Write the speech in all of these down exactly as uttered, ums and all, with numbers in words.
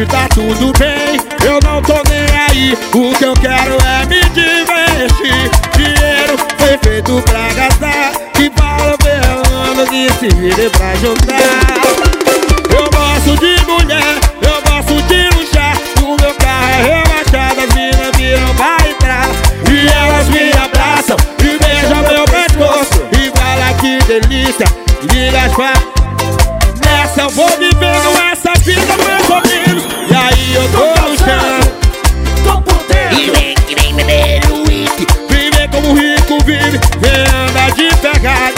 e tá tudo bem, eu não tô nem aí. O que eu quero é me divertir. Dinheiro foi feito pra gastar, que fala pelo que se vire pra juntar. Eu gosto de mulher, eu gosto de luxar. O meu carro é rebaixado, as minas viram pra entrar. E elas me abraçam e beijam meu pescoço e fala que delícia, liga as falas. Nessa eu vou vivendo essa vida mais ou menos, e aí eu tô no chão, tô por dentro. E vem, e vem beber o uísque, vem ver como o rico vive, vem andar de pegada.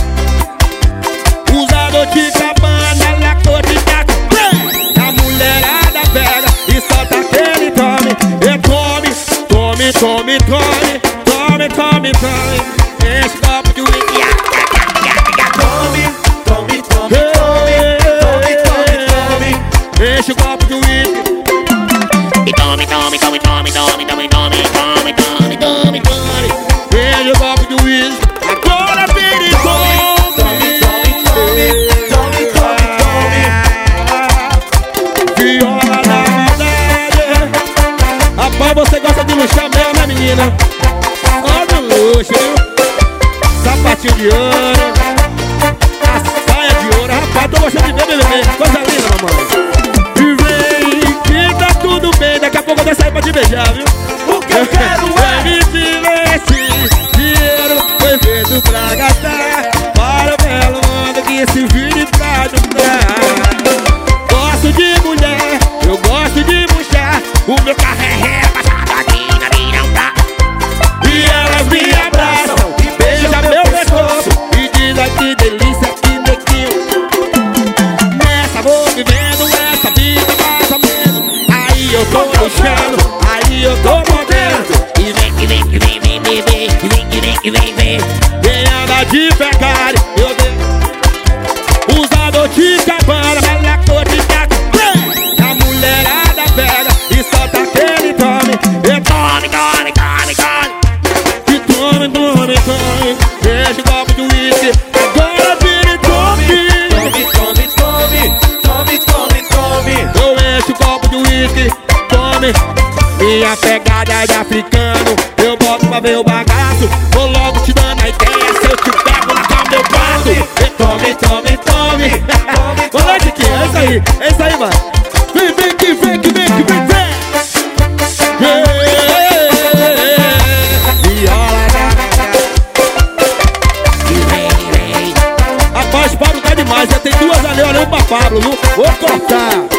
Usador de cabana, lacor de taco, a mulherada pega e solta aquele tome. E tome, tome, tome, tome, tome, tome, tome. Enche o copo de uísque. Tome, tome, tome, enche o copo de uísque e tome, tome, tome, tome, tome, tome, tome, tome, tome, tome, tome. Enche o copo de uísque. Agora vire tome, tome, tome, tome, tome, tome. Viola na maldade. Rapaz, você gosta de luxar mesmo, né, menina? Olha o luxo, viu? Sapatinho de ouro, a saia de ouro. Rapaz, tô gostando de ver, bebê. Coisa linda, mamãe. E vem, que tá tudo bem. Daqui a pouco eu vou sair pra te beijar, viu? O que eu quero é me divertir. Dinheiro foi feito pra gastar, para o belo mundo que se vire pra juntar. Gosto de mulher, eu gosto de murchar. O meu carro é rebaixado, aqui na minha tá. E elas me abraçam e beijam meu pescoço e dizem que delícia, que neguinho. Nessa vou vivendo essa vida mais ou menos, aí eu tô luxando, aí eu tô podendo. E vem, e vem, e vem, vem, vem, vem, e vem, e vem, e vem, vem. Quem anda de pegar, eu dei. Usador de cabana, bela cor de taco, a mulherada pega e solta aquele tome. E Tome, tome, tome, tome. E tome, tome, tome. Enche o copo de uísque. Agora vire tome. Tome, tome, tome, tome, tome, tome. Eu encho o copo de uísque. Tome. Minha pegada é de africano, eu boto pra ver o bagaço. Vou logo te dando a ideia, se eu te pego na cama eu passo. E tome, tome, tome. Boa noite, que é isso aí, é isso aí, mano. Vem, vem, que vem, que vem, que vem, vem. Viola da E vem, e vem. Rapaz, Pablo tá demais, já tem duas ali, olha um pra Pablo, viu? Vou cortar.